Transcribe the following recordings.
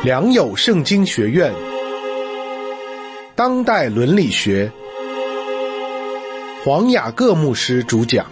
良友圣经学院当代伦理学，黄雅各牧师主讲。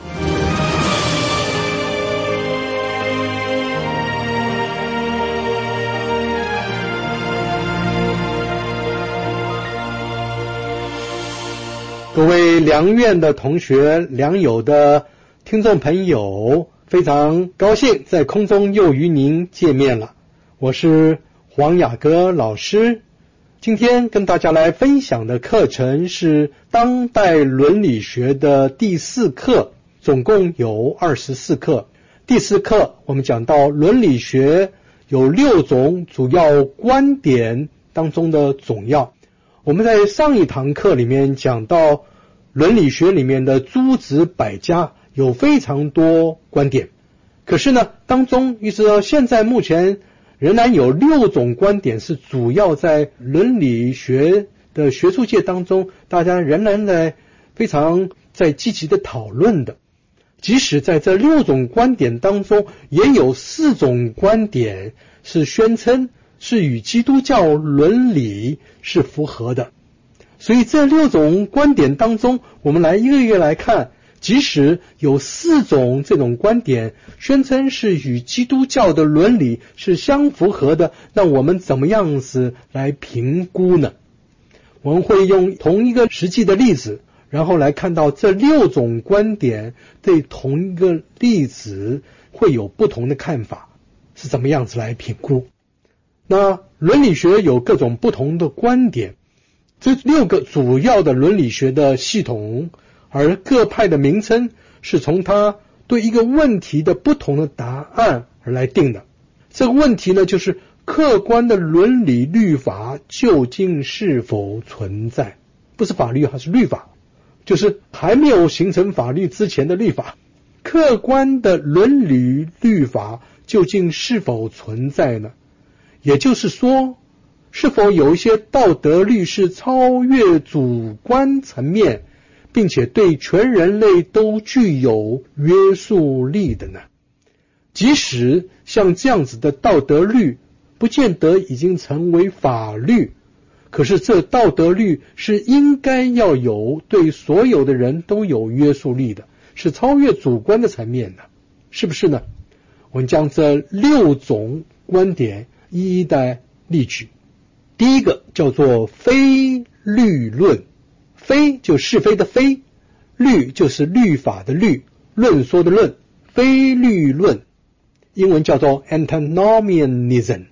各位良院的同学，良友的听众朋友，非常高兴在空中又与您见面了。我是黄雅各老师，今天跟大家来分享的课程是当代伦理学的第4课，总共有24课。第4课我们讲到伦理学有6种主要观点当中的总要。我们在上一堂课里面讲到伦理学里面的诸子百家有非常多观点，可是呢，当中一直到现在目前仍然有6种观点是主要在伦理学的学术界当中大家仍然非常积极的讨论的。即使在这6种观点当中，也有4种观点是宣称是与基督教伦理是符合的。所以这6种观点当中，我们来一个一个来看，即使有4种这种观点宣称是与基督教的伦理是相符合的，那我们怎么样子来评估呢？我们会用同一个实际的例子，然后来看到这6种观点对同一个例子会有不同的看法，是怎么样子来评估。那伦理学有各种不同的观点，这6个主要的伦理学的系统，而各派的名称是从它对一个问题的不同的答案而来定的。这个问题呢，就是客观的伦理律法究竟是否存在，不是法律，还是律法，就是还没有形成法律之前的律法。客观的伦理律法究竟是否存在呢？也就是说，是否有一些道德律是超越主观层面，并且对全人类都具有约束力的呢？即使像这样子的道德律不见得已经成为法律，可是这道德律是应该要有对所有的人都有约束力的，是超越主观的层面的，是不是呢？我们将这6种观点一一的例举。第一个叫做非律论，非就是非的非，律就是律法的律，论说的论，非律论英文叫做 antinomianism。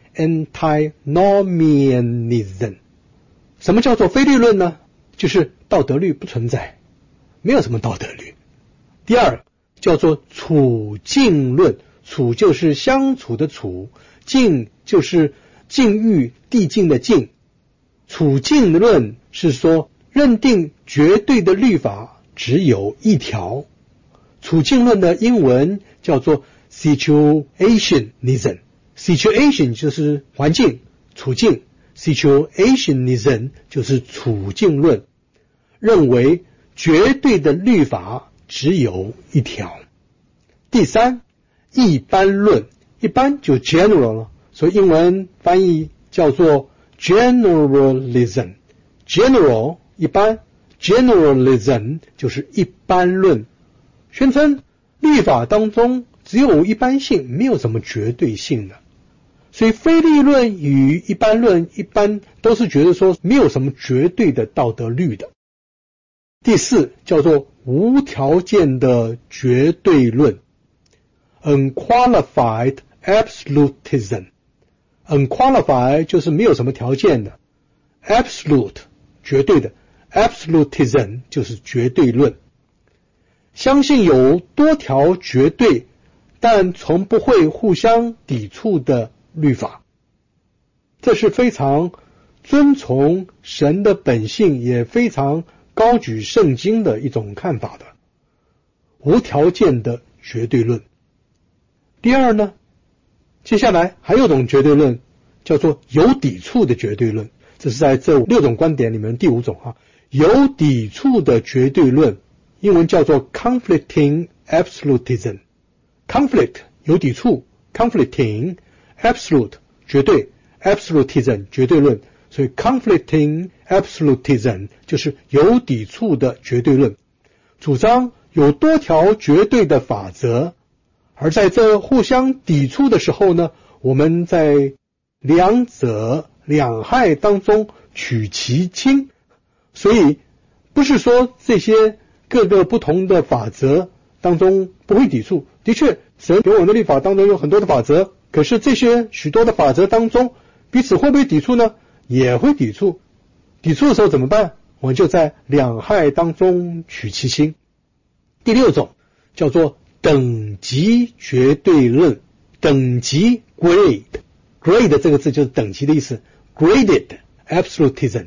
什么叫做非律论呢？就是道德律不存在，没有什么道德律。第二叫做处境论，处就是相处的处，境就是境遇递进的境。处境论是说认定绝对的律法只有一条。处境论的英文叫做 situationism。 situation 就是环境处境， situationism 就是处境论，认为绝对的律法只有一条。第三一般论，一般就 general 了，所以英文翻译叫做 generalism。 general 一般， generalism 就是一般论，宣称律法当中只有一般性，没有什么绝对性的。所以非律论与一般论一般都是觉得说没有什么绝对的道德律的。第四叫做无条件的绝对论， unqualified absolutism。 unqualified 就是没有什么条件的， absolute 绝对的， absolutism 就是绝对论。相信有多条绝对但从不会互相抵触的律法，这是非常遵从神的本性，也非常高举圣经的一种看法的无条件的绝对论。第二呢，接下来还有一种绝对论叫做有抵触的绝对论，这是在这6种观点里面第5种有抵触的绝对论，英文叫做 conflicting absolutism。conflict 有抵触， conflicting absolute 绝对， absolutism 绝对论，所以 conflicting absolutism 就是有抵触的绝对论，主张有多条绝对的法则，而在这互相抵触的时候呢，我们在两者两害当中取其轻，所以不是说这些各个不同的法则当中不会抵触，的确神给我们的律法当中有很多的法则，可是这些许多的法则当中彼此会不会抵触呢？也会抵触。抵触的时候怎么办？我们就在两害当中取其轻。第六种叫做等级绝对论，等级 grade 这个字就是等级的意思， graded absolutism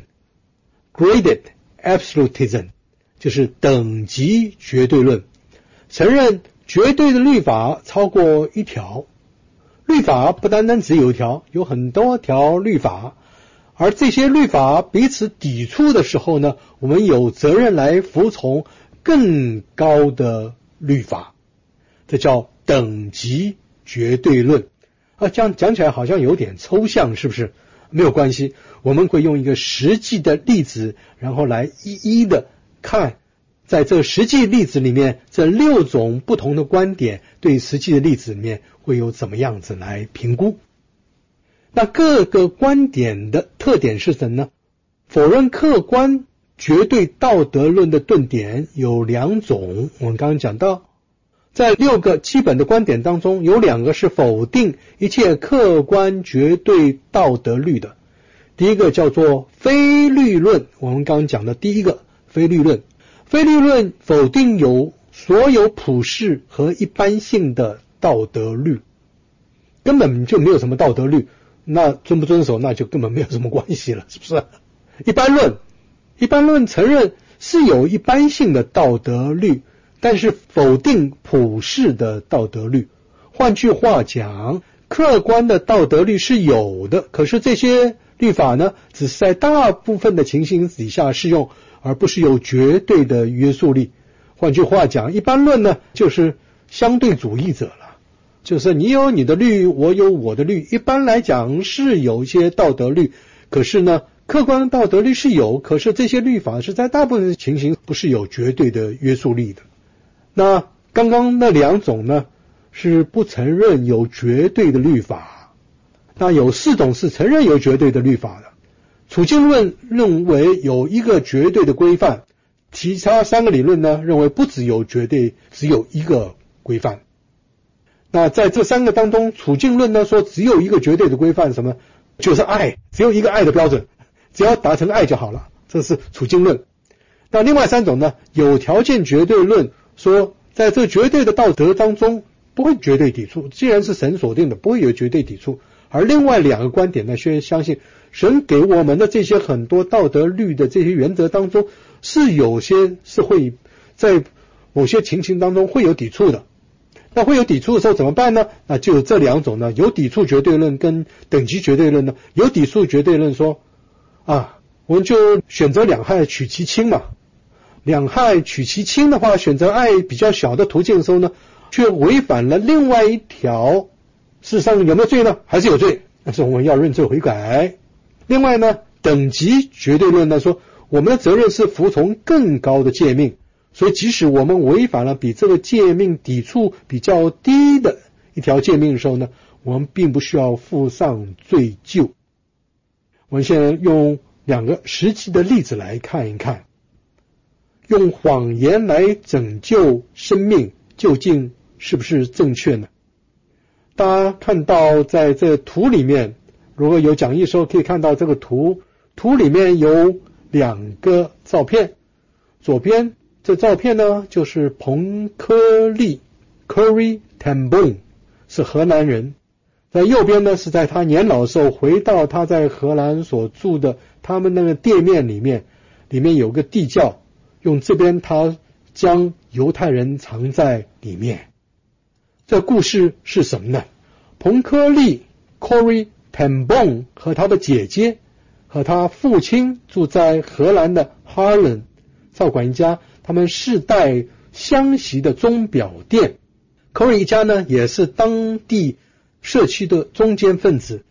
就是等级绝对论，承认绝对的律法超过一条，律法不单单只有一条，有很多条律法，而这些律法彼此抵触的时候呢，我们有责任来服从更高的律法，这叫等级绝对论。这样讲起来好像有点抽象，是不是？没有关系，我们会用一个实际的例子，然后来一一的看，在这实际例子里面，这六种不同的观点对实际的例子里面会有怎么样子来评估。那各个观点的特点是什么呢？否认客观绝对道德论的论点有两种，我们刚刚讲到，在六个基本的观点当中，有两个是否定一切客观绝对道德律的。第一个叫做非律论，我们刚刚讲的第一个非律论。非律论否定有所有普世和一般性的道德律，根本就没有什么道德律，那遵不遵守那就根本没有什么关系了，是不是？一般论承认是有一般性的道德律，但是否定普世的道德律。换句话讲，客观的道德律是有的，可是这些律法呢，只是在大部分的情形底下适用，而不是有绝对的约束力。换句话讲，一般论呢，就是相对主义者了，就是你有你的律，我有我的律。一般来讲是有一些道德律，可是呢，客观道德律是有，可是这些律法是在大部分的情形不是有绝对的约束力的。那刚刚那两种呢，是不承认有绝对的律法。那有四种是承认有绝对的律法的。处境论认为有一个绝对的规范，其他三个理论呢，认为不只有绝对，只有一个规范。那在这三个当中，处境论呢说只有一个绝对的规范，什么？就是爱，只有一个爱的标准，只要达成爱就好了，这是处境论。那另外三种呢，有条件绝对论说在这绝对的道德当中不会绝对抵触，既然是神所定的，不会有绝对抵触。而另外两个观点呢，却相信神给我们的这些很多道德律的这些原则当中，是有些是会在某些情形当中会有抵触的。那会有抵触的时候怎么办呢？那就有这两种呢，有抵触绝对论跟等级绝对论呢。有抵触绝对论说我们就选择两害取其轻嘛。两害取其轻的话，选择爱比较小的途径的时候呢，却违反了另外一条，事实上有没有罪呢？还是有罪，但是我们要认罪悔改。另外呢，等级绝对论呢说，我们的责任是服从更高的诫命，所以即使我们违反了比这个诫命抵触比较低的一条诫命的时候呢，我们并不需要负上罪疚。我们现在用两个实际的例子来看一看，用谎言来拯救生命究竟是不是正确呢？大家看到在这图里面，如果有讲义的时候可以看到这个图里面有两个照片。左边这照片呢，就是彭科利 Corrie ten Boom 是荷兰人，在右边呢是在他年老的时候回到他在荷兰所住的他们那个店面里面有个地窖，用这边他将犹太人藏在里面。这故事是什么呢？彭科利 Corrie ten Boom 和他的姐姐和他父亲住在荷兰的哈伦，赵管家他们世代相袭的钟表店。Corrie一家呢也是当地社区的中坚分子，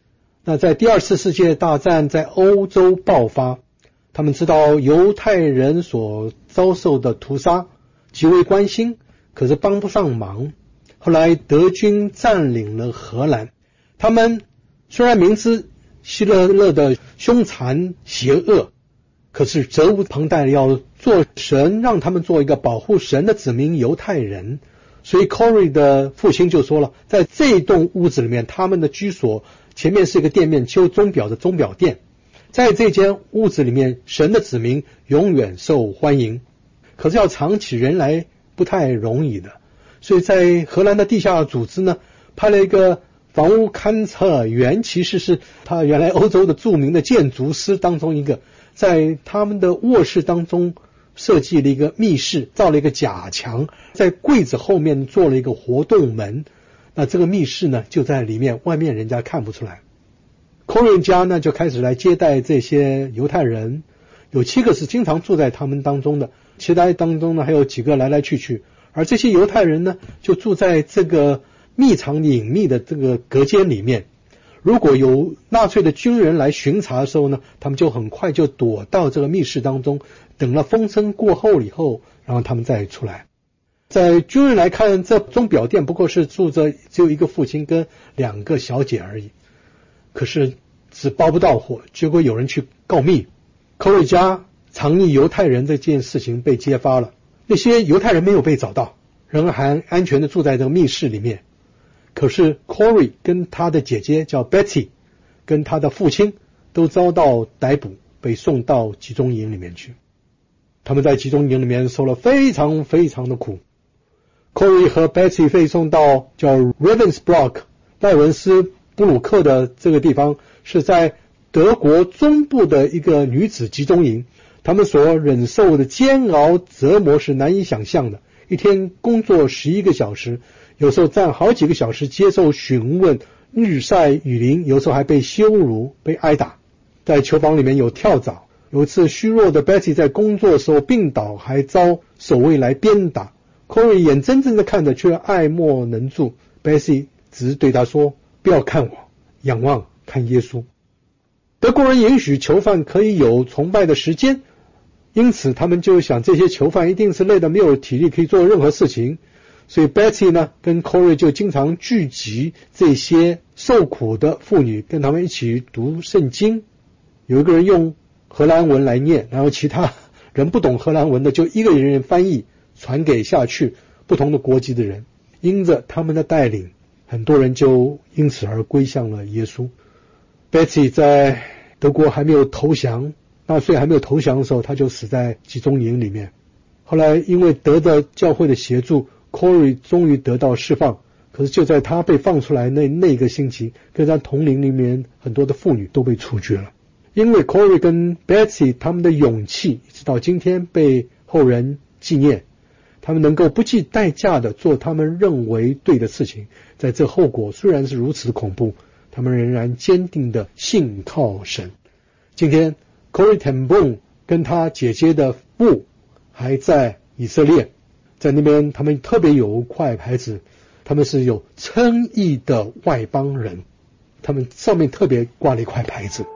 那在第二次世界大战在欧洲爆发，他们知道犹太人所遭受的屠杀，极为关心，可是帮不上忙。后来德军占领了荷兰，他们虽然明知希特勒的凶残邪恶，可是责无旁贷要做神让他们做一个保护神的子民犹太人。所以 Corey 的父亲就说了，在这栋屋子里面，他们的居所前面是一个店面，修钟表的钟表店，在这间屋子里面，神的子民永远受欢迎。可是要藏起人来不太容易的，所以在荷兰的地下组织呢，派了一个房屋勘测员，其实是他原来欧洲的著名的建筑师当中一个，在他们的卧室当中设计了一个密室，造了一个假墙，在柜子后面做了一个活动门，那这个密室呢就在里面，外面人家看不出来。Corey家呢就开始来接待这些犹太人，有7个是经常住在他们当中的，其他当中呢还有几个来来去去，而这些犹太人呢就住在这个密藏隐秘的这个隔间里面。如果有纳粹的军人来巡查的时候呢，他们就很快就躲到这个密室当中，等了风声过后以后，然后他们再出来。在军人来看，这钟表店不过是住着只有一个父亲跟2个小姐而已，可是只包不到货，结果有人去告密，科瑞家藏匿犹太人这件事情被揭发了。那些犹太人没有被找到，仍然安全的住在这个密室里面。可是 Corey 跟他的姐姐叫 Betty 跟他的父亲都遭到逮捕，被送到集中营里面去。他们在集中营里面受了非常非常的苦。Corey 和 Betty 被送到叫 Ravensbrück 赖文斯布鲁克的这个地方，是在德国中部的一个女子集中营。他们所忍受的煎熬折磨是难以想象的，一天工作11个小时，有时候站好几个小时接受询问，日晒雨淋，有时候还被羞辱被挨打。在囚房里面有跳蚤，有一次虚弱的 Betty 在工作的时候病倒，还遭守卫来鞭打。Corey 眼睁睁的看着，却爱莫能助。Betty 只是对他说，不要看我，仰望看耶稣。德国人允许囚犯可以有崇拜的时间，因此他们就想这些囚犯一定是累得没有体力可以做任何事情，所以 Betty 呢跟 Corey 就经常聚集这些受苦的妇女，跟他们一起读圣经。有一个人用荷兰文来念，然后其他人不懂荷兰文的就一个人翻译传给下去不同的国籍的人。因着他们的带领，很多人就因此而归向了耶稣。Betty 在德国还没有投降，纳粹还没有投降的时候，他就死在集中营里面。后来因为得到教会的协助， Corey 终于得到释放。可是就在他被放出来那个星期，跟他同龄里面很多的妇女都被处决了。因为 Corey 跟 Betty 他们的勇气一直到今天被后人纪念，他们能够不计代价的做他们认为对的事情，在这后果虽然是如此的恐怖，他们仍然坚定的信靠神。今天 Corrie ten Boom 跟他姐姐的墓还在以色列，在那边他们特别有块牌子，他们是有称义的外邦人，他们上面特别挂了一块牌子。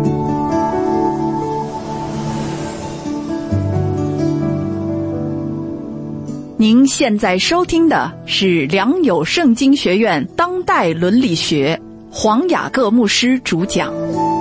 您现在收听的是良友圣经学院当代伦理学，黄雅各牧师主讲。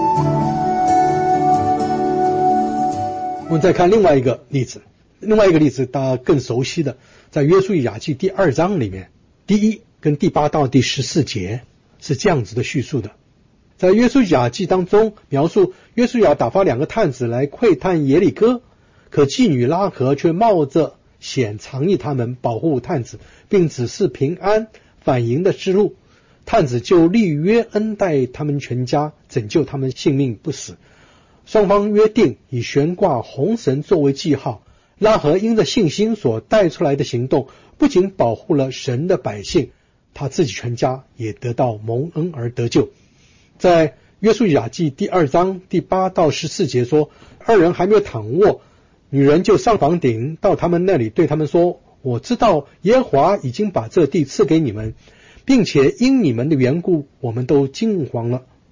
我们再看另外一个例子，大家更熟悉的，在约书亚记第2章里面，第1跟第8到第14节是这样子的叙述的。在约书亚记当中描述约书亚打发2个探子来窥探耶利哥，可妓女拉合却冒着险藏匿他们，保护探子，并指示平安返营的之路。探子就立约恩待他们全家，拯救他们性命不死。双方约定以悬挂红绳作为记号。拉合因着信心所带出来的行动，不仅保护了神的百姓，他自己全家也得到蒙恩而得救。在约书亚记第2章第8到14节说，2人还没有躺卧，女人就上房顶到他们那里，对他们说，我知道耶和华已经把这地赐给你们，并且因你们的缘故，我们都惊惶了。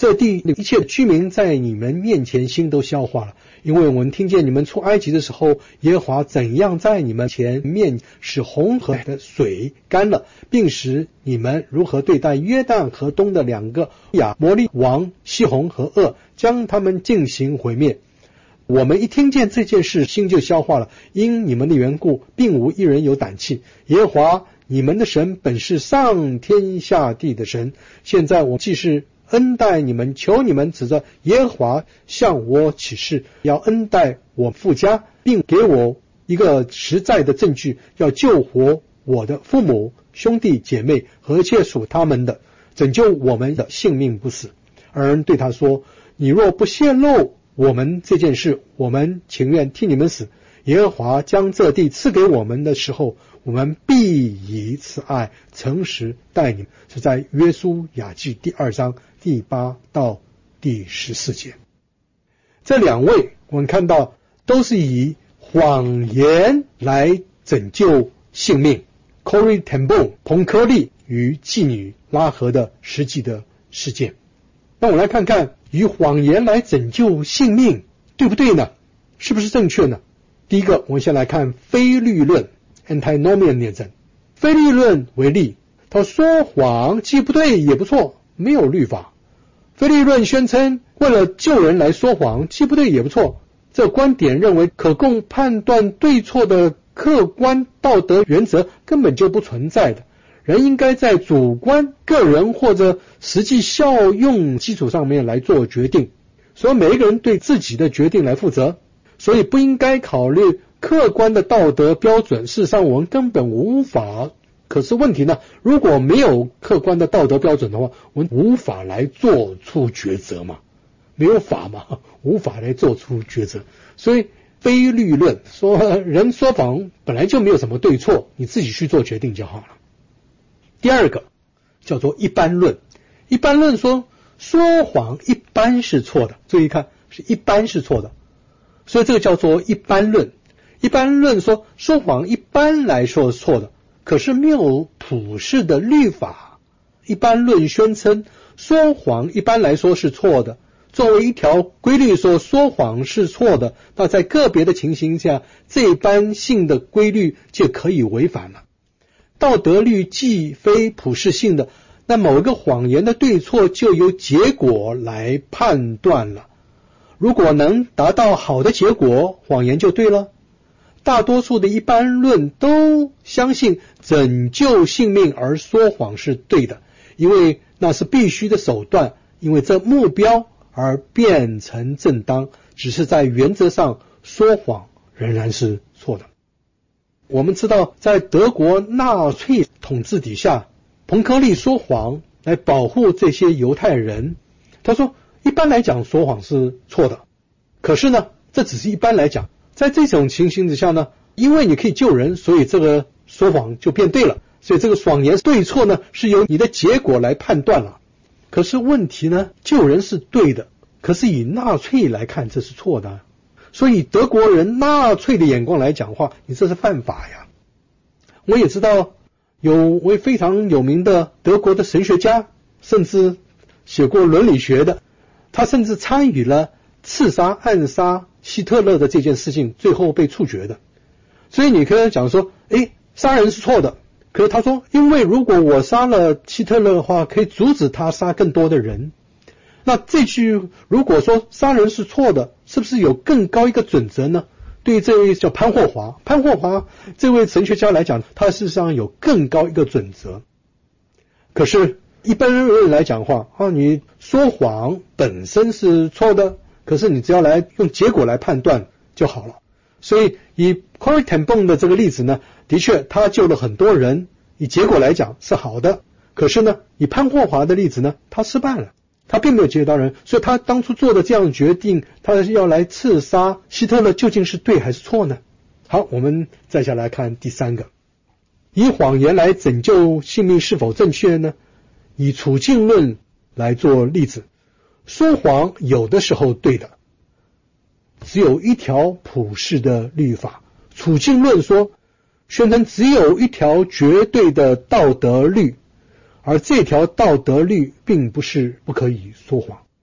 这地一切居民在你们面前心都消化了，因为我们听见你们出埃及的时候，耶和华怎样在你们前面使红河的水干了，并使你们如何对待约旦河东的2个亚摩利王西宏和噩，将他们进行毁灭。我们一听见这件事，心就消化了，因你们的缘故，并无一人有胆气。耶和华你们的神本是上天下地的神，现在我既是恩待你们，求你们指着耶和华向我起誓，要恩待我父家，并给我一个实在的证据，要救活我的父母、兄弟姐妹和一切属他们的，拯救我们的性命不死。二人对他说，你若不泄露我们这件事，我们情愿替你们死。耶和华将这地赐给我们的时候，我们必以慈爱诚实待你们。是在约书亚记第2章第8到第14节。这2位我们看到都是以谎言来拯救性命。Corrie ten Boom 彭柯利与妓女拉合的实际的事件。那我们来看看以谎言来拯救性命对不对呢？是不是正确呢？第一个，我们先来看非律论 antinomianism。 非律论为例，他说谎既不对也不错，没有律法。非律论宣称为了救人来说谎既不对也不错，这观点认为可供判断对错的客观道德原则根本就不存在的，人应该在主观个人或者实际效用基础上面来做决定，所以每一个人对自己的决定来负责，所以不应该考虑客观的道德标准。事实上我们根本无法，可是问题呢，如果没有客观的道德标准的话，我们无法来做出抉择嘛，没有法嘛，无法来做出抉择。所以非律论说人说谎本来就没有什么对错，你自己去做决定就好了。第二个叫做一般论。一般论说谎一般是错的，注意看，是一般是错的，所以这个叫做一般论。一般论说谎一般来说是错的，可是没有普世的律法。一般论宣称说谎一般来说是错的，作为一条规律说谎是错的，那在个别的情形下，这一般性的规律就可以违反了。道德律既非普世性的，那某一个谎言的对错就由结果来判断了。如果能达到好的结果，谎言就对了。大多数的一般论都相信拯救性命而说谎是对的，因为那是必须的手段，因为这目标而变成正当，只是在原则上说谎仍然是错的。我们知道在德国纳粹统治底下，彭柯利说谎来保护这些犹太人。他说一般来讲说谎是错的，可是呢这只是一般来讲，在这种情形之下呢，因为你可以救人，所以这个说谎就变对了，所以这个谎言对错呢是由你的结果来判断了。可是问题呢，救人是对的，可是以纳粹来看这是错的，所以德国人纳粹的眼光来讲话，你这是犯法呀。我也知道有位非常有名的德国的神学家，甚至写过伦理学的，他甚至参与了刺杀暗杀希特勒的这件事情，最后被处决的。所以你可以讲说杀人是错的，可是他说因为如果我杀了希特勒的话，可以阻止他杀更多的人。那这句如果说杀人是错的，是不是有更高一个准则呢？对于这位叫潘霍华这位神学家来讲，他事实上有更高一个准则。可是一般人来讲话你说谎本身是错的，可是你只要来用结果来判断就好了。所以以 Corrie ten Boom 的这个例子呢，的确他救了很多人，以结果来讲是好的，可是呢以潘霍华的例子呢，他失败了，他并没有救到人，所以他当初做的这样的决定，他要来刺杀希特勒究竟是对还是错呢？好，我们再下来看第三个，以谎言来拯救性命是否正确呢？以处境论来做例子，说谎有的时候对的，只有一条普世的律法。处境论说宣称只有一条绝对的道德律，而这条道德律并不是不可以说谎。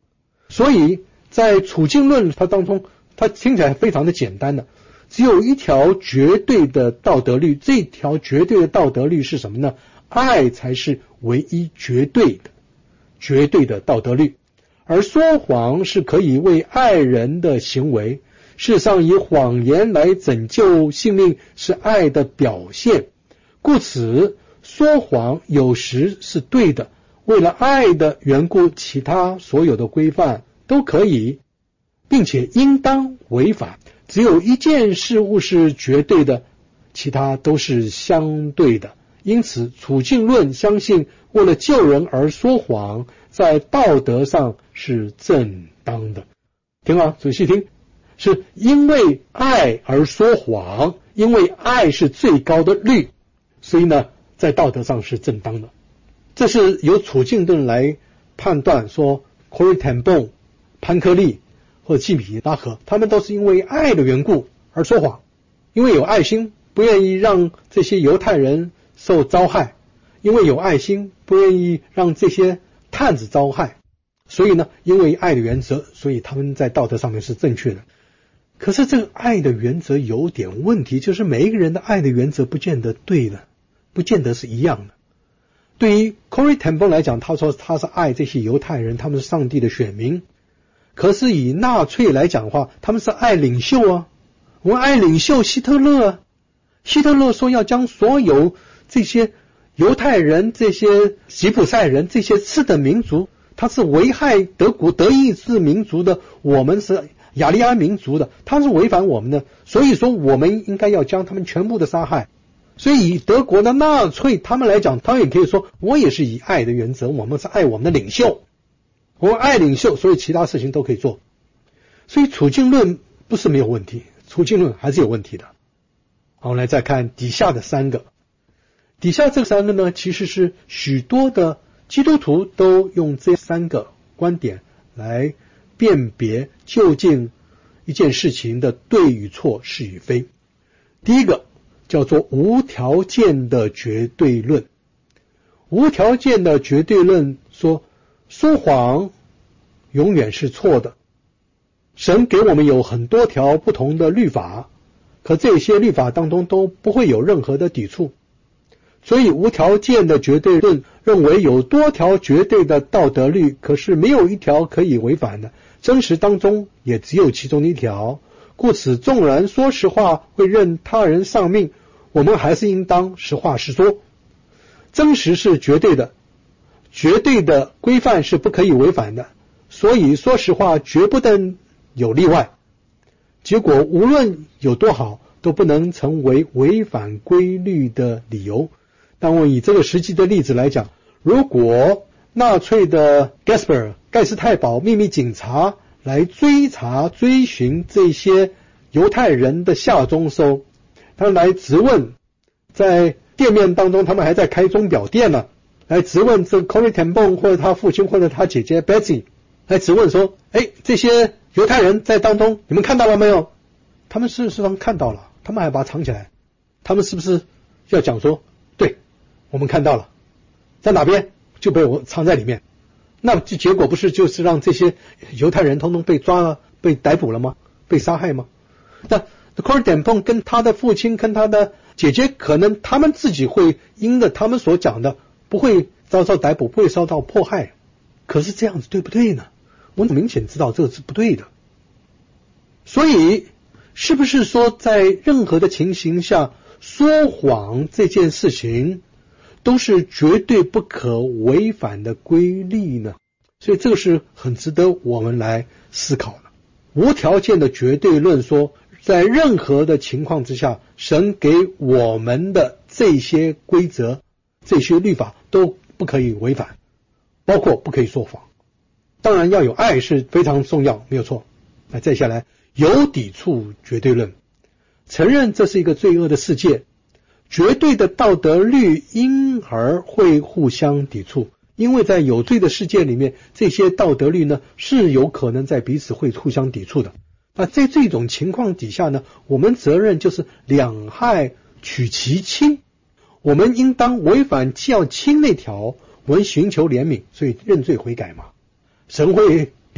所以在处境论它当中，它听起来非常的简单的，只有一条绝对的道德律，这条绝对的道德律是什么呢？爱才是唯一绝对的道德律，而说谎是可以为爱人的行为。事实上，以谎言来拯救性命是爱的表现，故此说谎有时是对的，为了爱的缘故，其他所有的规范都可以，并且应当违反。只有一件事物是绝对的，其他都是相对的。因此处境论相信为了救人而说谎，在道德上是正当的。听啊，仔细听，是因为爱而说谎，因为爱是最高的律，所以呢在道德上是正当的。这是由处境论来判断说 Corrie ten Boom、 潘克利或者季米拉和，他们都是因为爱的缘故而说谎，因为有爱心，不愿意让这些犹太人受遭害，因为有爱心，不愿意让这些探子遭害，所以呢因为爱的原则，所以他们在道德上面是正确的。可是这个爱的原则有点问题，就是每一个人的爱的原则不见得对的，不见得是一样的。对于 Corrie ten Boom 来讲，他说他是爱这些犹太人，他们是上帝的选民。可是以纳粹来讲的话，他们是爱领袖啊，我们爱领袖希特勒啊。希特勒说要将所有这些犹太人、这些吉普赛人、这些次等民族，他是危害德国德意志民族的，我们是雅利安民族的，他是违反我们的，所以说我们应该要将他们全部的杀害。所以以德国的纳粹他们来讲，他们也可以说我也是以爱的原则，我们是爱我们的领袖，我们爱领袖，所以其他事情都可以做。所以处境论不是没有问题，处境论还是有问题的。好，我们来再看底下的三个。底下这三个呢，其实是许多的基督徒都用这三个观点来辨别究竟一件事情的对与错、是与非。第一个叫做无条件的绝对论。无条件的绝对论说谎永远是错的。神给我们有很多条不同的律法，可这些律法当中都不会有任何的抵触。所以无条件的绝对论认为有多条绝对的道德律，可是没有一条可以违反的，真实当中也只有其中一条。故此纵然说实话会任他人丧命，我们还是应当实话实说。真实是绝对的，绝对的规范是不可以违反的，所以说实话绝不能有例外。结果无论有多好，都不能成为违反规律的理由。但我以这个实际的例子来讲，如果纳粹的盖斯太保秘密警察来追寻这些犹太人的下踪的时候，他来质问，在店面当中他们还在开钟表店呢，来质问这 Corrie ten Boom 或者他父亲或者他姐姐 Betsy， 来质问说，这些犹太人在当中你们看到了没有？他们事实上看到了，他们还把它藏起来。他们是不是要讲说，对，我们看到了，在哪边就被我藏在里面？那结果不是就是让这些犹太人通通被抓了，被逮捕了吗？被杀害吗？那 Corrie ten Boom 跟他的父亲跟他的姐姐，可能他们自己会因着他们所讲的不会遭到逮捕，不会遭到迫害。可是这样子对不对呢？我明显知道这个是不对的。所以是不是说在任何的情形下说谎这件事情都是绝对不可违反的规律呢？所以这个是很值得我们来思考的。无条件的绝对论说，在任何的情况之下，神给我们的这些规则、这些律法都不可以违反，包括不可以说谎。当然要有爱是非常重要，没有错。那再下来有抵触绝对论，承认这是一个罪恶的世界，绝对的道德律因而会互相抵触，因为在有罪的世界里面，这些道德律呢是有可能在彼此会互相抵触的。那在这种情况底下呢，我们责任就是两害取其轻，我们应当违反较轻那条，我们寻求怜悯，所以认罪悔改嘛。神会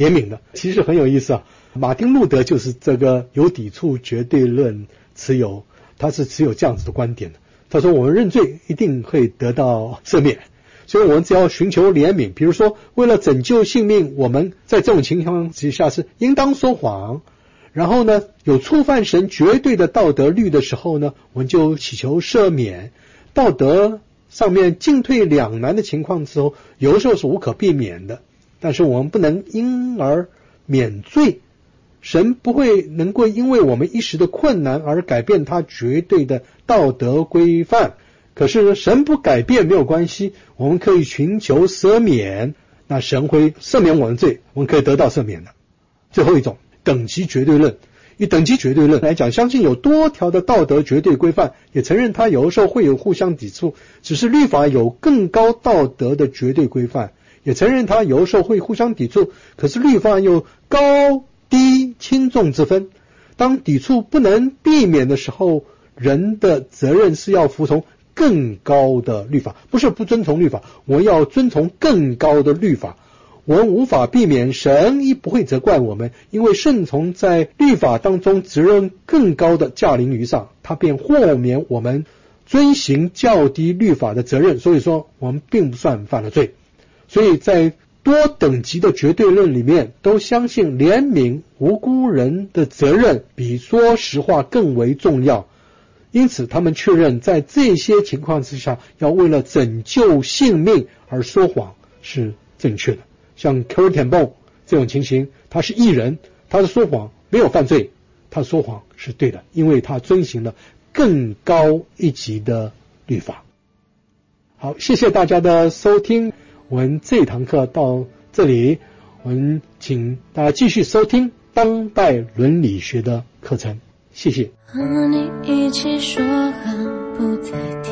怜悯的。其实很有意思啊，马丁路德就是这个有抵触绝对论持有，他是持有这样子的观点的。他说我们认罪一定会得到赦免，所以我们只要寻求怜悯，比如说为了拯救性命，我们在这种情况之下是应当说谎，然后呢有触犯神绝对的道德律的时候呢，我们就祈求赦免。道德上面进退两难的情况之后，有的时候是无可避免的，但是我们不能因而免罪。神不会能够因为我们一时的困难而改变他绝对的道德规范，可是呢，神不改变没有关系，我们可以寻求赦免，那神会赦免我们罪，我们可以得到赦免的。最后一种，等级绝对论。以等级绝对论来讲，相信有多条的道德绝对规范，也承认它有的时候会有互相抵触，只是律法有更高道德的绝对规范，也承认它有的时候会互相抵触，可是律法有高低轻重之分。当抵触不能避免的时候，人的责任是要服从更高的律法，不是不遵从律法，我们要遵从更高的律法。我们无法避免，神亦不会责怪我们，因为顺从在律法当中责任更高的驾临于上，他便豁免我们遵行较低律法的责任，所以说我们并不算犯了罪。所以在多等级的绝对论里面，都相信怜悯无辜人的责任比说实话更为重要，因此他们确认在这些情况之下，要为了拯救性命而说谎是正确的。像 Corrie ten Boom 这种情形，他是义人，他的说谎没有犯罪，他说谎是对的，因为他遵行了更高一级的律法。好，谢谢大家的收听，我们这堂课到这里，我们请大家继续收听当代伦理学的课程，谢谢。 和你一起说好不再提，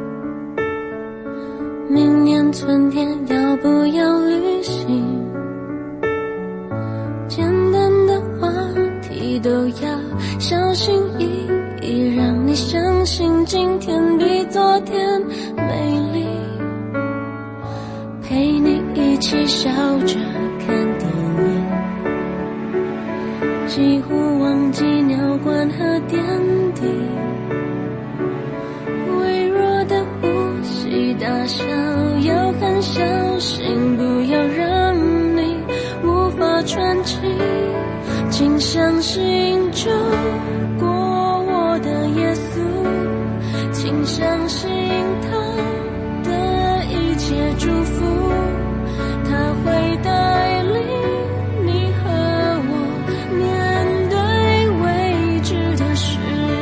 明年春天要不要旅行，简单的话题都要小心翼翼，让你相信今天比昨天美丽，陪你一起笑着看电影，几乎忘记鸟馆和点滴，微弱的呼吸大小要很小心，不要让你无法喘气，请相信救过我的耶稣，请相信他的一切祝福，他会带领你和我面对未知的时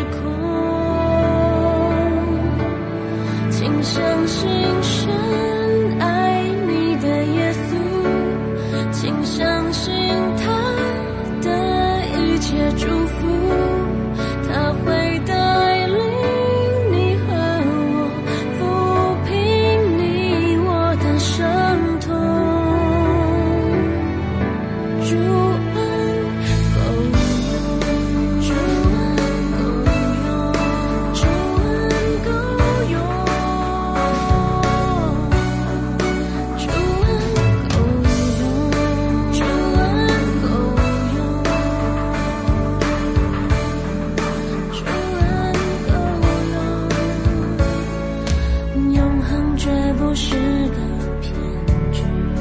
空，请相信神爱你的耶稣，请相信他的一切祝福，他会带领你和我抚平你我的伤痛，主恩够用，主恩够用，主恩够用，主恩够用，主恩够用，主恩够用，永恒绝不是个骗局，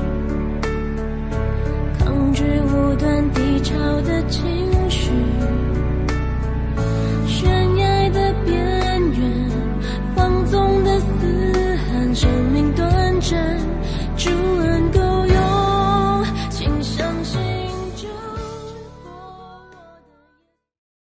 抗拒无端低潮的情绪，悬崖的边缘放纵的嘶喊，生命短暂